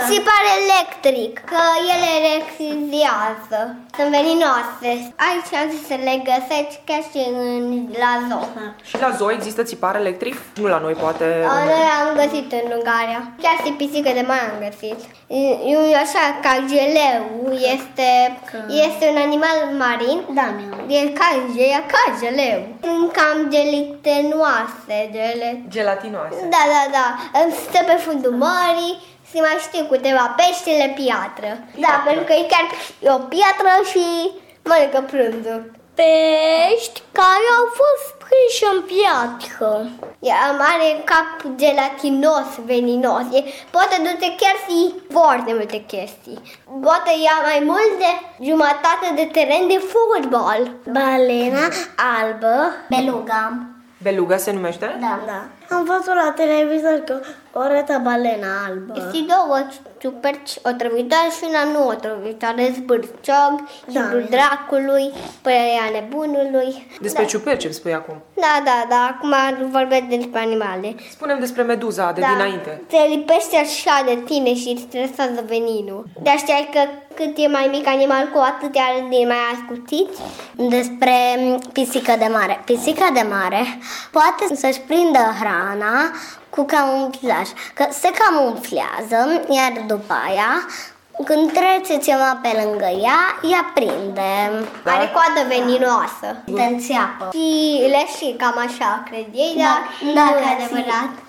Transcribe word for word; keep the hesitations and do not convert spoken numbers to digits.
Țipar electric, că ele electrizează, sunt veninoase. Aici se le găsești chiar și în, la zoo. Și la zoo există țipar electric? Nu la noi, poate. Noi am găsit în Ungaria. Chiar și pisică de mai am găsit. E așa, cageleu este, este un animal marin. Da, e cage, e cageleu. Sunt cam gelitenoase, gele. Gelatinoase. Da, da, da. Stă pe fundul mării. Se mai știu câteva peștele piatră. Da, pentru că e chiar o piatră și mănâncă prânzul. Pești care au fost prinși în piatră. Ea are cap gelatinos, veninos. E, poate duce chiar și foarte multe chestii. Poate ia mai mult de jumătate de teren de fotbal. Balena albă, beluga. Beluga se numește? Da, da. Am văzut la televizor că o arătă balena albă. Este două ciuperci, o trăvitoare și una nu o trăvitoare, zbârciog, da, hibrul dracului, părerea nebunului. Despre da. ciuperci îmi spui acum. Da, da, da, acum vorbesc despre animale. Spune-mi despre meduza de da. dinainte. Se lipește așa de tine și îți stresează veninul. Dar știai că cât e mai mic animal, cu atât are din mai ascuțiți? Despre pisica de mare. Pisica de mare poate să-și prindă hrana cu camuflaj, că se camuflează, iar după aia, când trece ceva pe lângă ea, ea prinde. Da. Are coadă veninoasă. Te înțeapă. Și leșii, cam așa, cred ei, da, dar da, nu e adevărat.